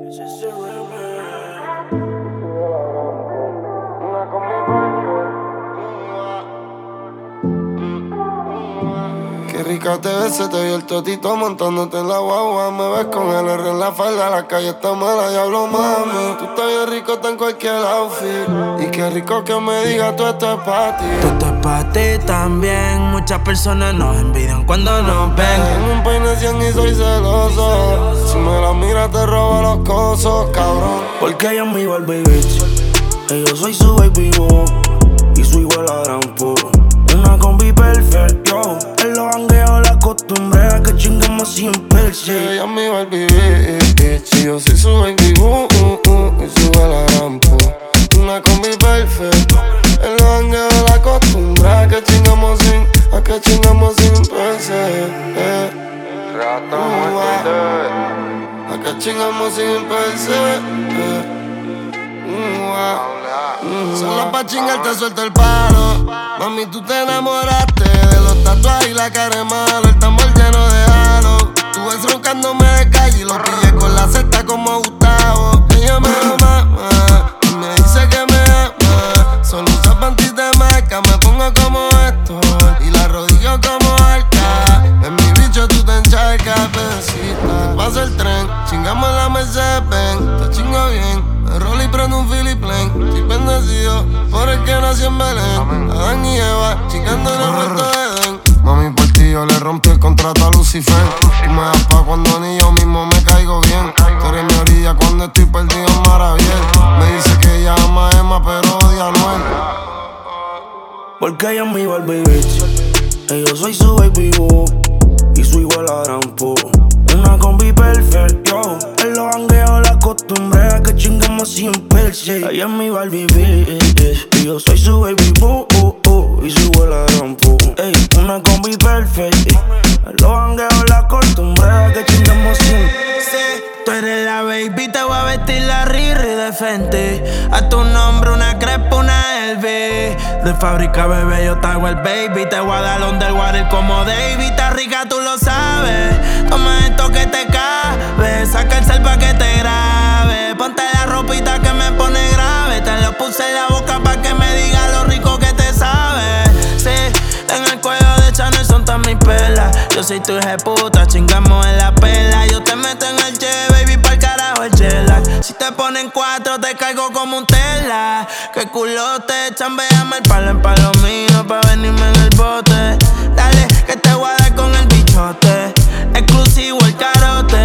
Qué rica te ves, se te vio el totito montándote en la guagua. Me ves con el R en la falda, la calle está mala, diablo mami. Tú estás bien rico, está en cualquier outfit. Y qué rico que me digas, tú esto es pa' ti. Tú esto es pa' ti también. Muchas personas nos envidian cuando nos ven. Tengo un peine 100 y soy celoso. Si me la miras te robo los cosos, cabrón. Porque ella es mi Barbie bitch, y yo soy su baby boo, y su igual a gran po. Una combi perfect, yo. En los jangueos la acostumbré a que chingamos sin perse. Ella es mi Barbie bitch, y yo soy su baby boo, y su a la gran po. Una combi perfect. En los jangueos la acostumbré a que chingamos sin perse. A que chingamos sin perse. Solo pa' chingar te suelto el palo. Mami, tú te enamoraste de los tatuajes y la cara de malo. El tambor lleno de halo. Tú ves roncándome de calle y los pillé con la cesta como Gustavo. Ella me ama y me dice que me ama. Solo usa panties de marca, me pongo como esto y la rodillo como arca. En mi bicho tú te encharcas, pedacita. Te pasa el tren, chingamos la Mercedes-Benz. Te chingo bien. Me rolo y prendo un Philip Plain. Estoy bendecido por el que nació en Belén. Adán y Eva, chingando en el huerto de Edén. Mami, por ti yo le rompí el contrato a Lucifer. Tú me das pa' cuando ni yo mismo me caigo bien. Tú eres mi orilla cuando estoy perdido en Maraviel. Me dice que ella ama a Emma pero odia a Noel. Porque ella es mi Barbie bitch, y yo soy su baby boo, y su igual a gran po. Una combi perfect, yo. En los jangueos la acostumbré a que chingamos sin perse. Ella es mi Barbie bitch, y yo soy su baby boo, y su igual a gran po. Ey, una combi perfect. En los jangueos la acostumbré a que chingamos sin. Sí, tú eres la baby, te voy a vestir la Riri de Fenty. A tu nombre una crepa, una LV. De fábrica, bebé, yo te hago el baby. Te voy a dar underwater como David. Está rica, tú lo sabes. Toma esto que te cabe. Saca el cel pa' que te grabe. Ponte la ropita que me pone grave. Te lo puse en la boca pa' que me diga lo rico que te sabe. Sí, en el cuello de Chanel son todas mis pelas. Yo soy tu puta, chingamos en la pela. Yo te meto en el jet, baby, pa'l carajo el jet-lag. Si te ponen 4, te caigo como un tela. Que culote, chambeame el palo en palo mío pa' venirme en el bote. Dale, que te voy a dar con el bichote. Exclusivo el carote,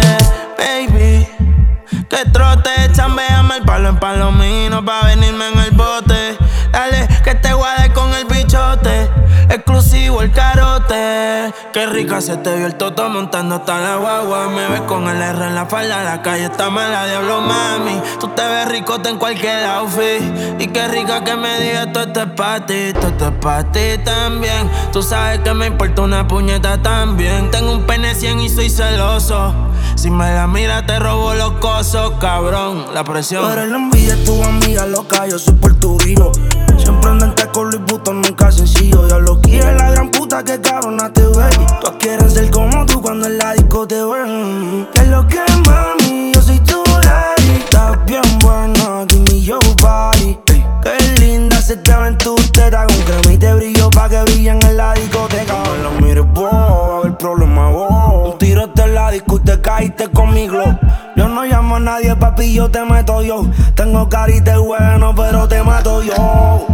baby. Que trote, chambeame el palo en palomino pa' venirme en el bote. Dale, que te voy a dar con el bichote. Exclusivo el carote. Qué rica se te vio el toto montando hasta la guagua. Me ves con el R en la falda, la calle está mala, diablo mami. Tú te ves ricota en cualquier outfit. Y qué rica que me digas, todo esto es pa' ti, todo esto es pa' ti también. Tú sabes que me importa una puñeta también. Tengo un pene 100 y soy celoso. Si me la miras te robo los cosos, cabrón. La presión. Pero la envidia es tu amiga loca, yo soy Puerto Rico. Siempre andan con Luis Vuitton, nunca sencillo. Ya lo quiere la gran puta que cabrona te ve. Todas quieren ser como tú cuando en la disco te ven. ¿Qué es lo que es, mami? Yo soy tu daddy. Estás bien buena, give me your body. Qué linda se te ven tus tetas. Con crema y te brillo pa' que brillen en la discoteca. No la mires vos, va a haber problema vos. Un tirote en la disco y te caíste conmigo. Yo no llamo a nadie, papi, yo te meto yo. Tengo carita bueno, pero te mato yo.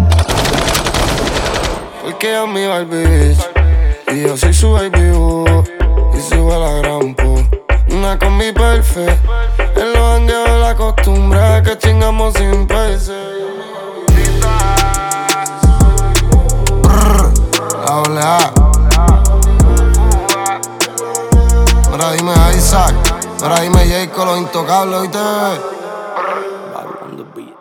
Porque ella es mi Barbie bitch, y yo soy su baby boo, y su a la gran po. Una combi perfect. En los jangueos la costumbre a que chingamos sin perse. Doble A. Mira, dime Isaac. Mira, dime Jay con los intocables, ¿oíste, bebé? Bad on the beat.